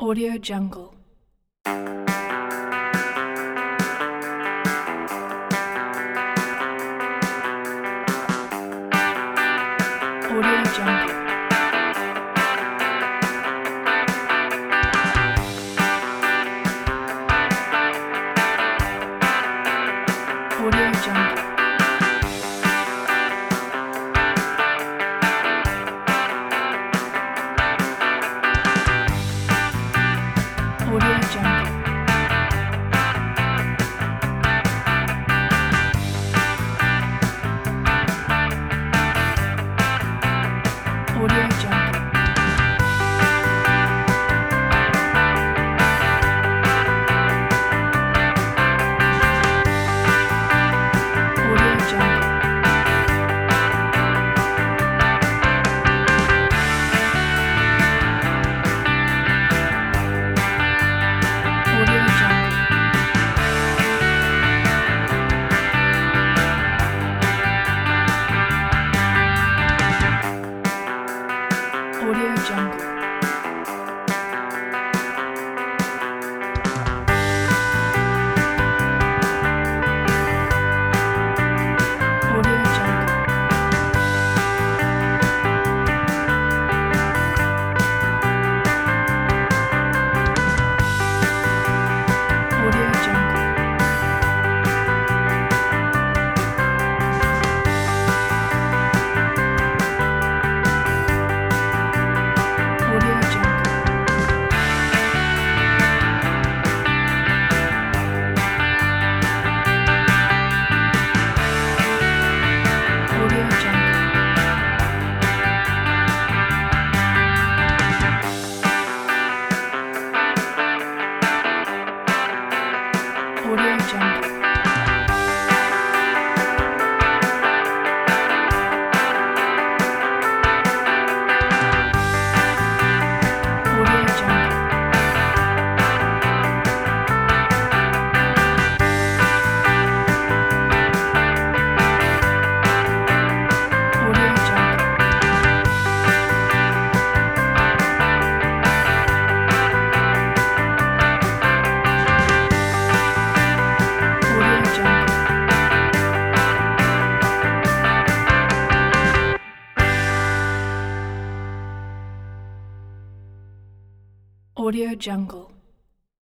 Audio Jungle. Audio Jungle. Audio Jungle. Audio Jungle. Audio Jungle. Audio Jungle. Audio Jungle. Audio Jungle. Audio Jungle. Audio Jungle. Audio Jungle. Audio Jungle. Audio Jungle. Audio Jungle. Audio Jungle. Audio Jungle. Audio Jungle.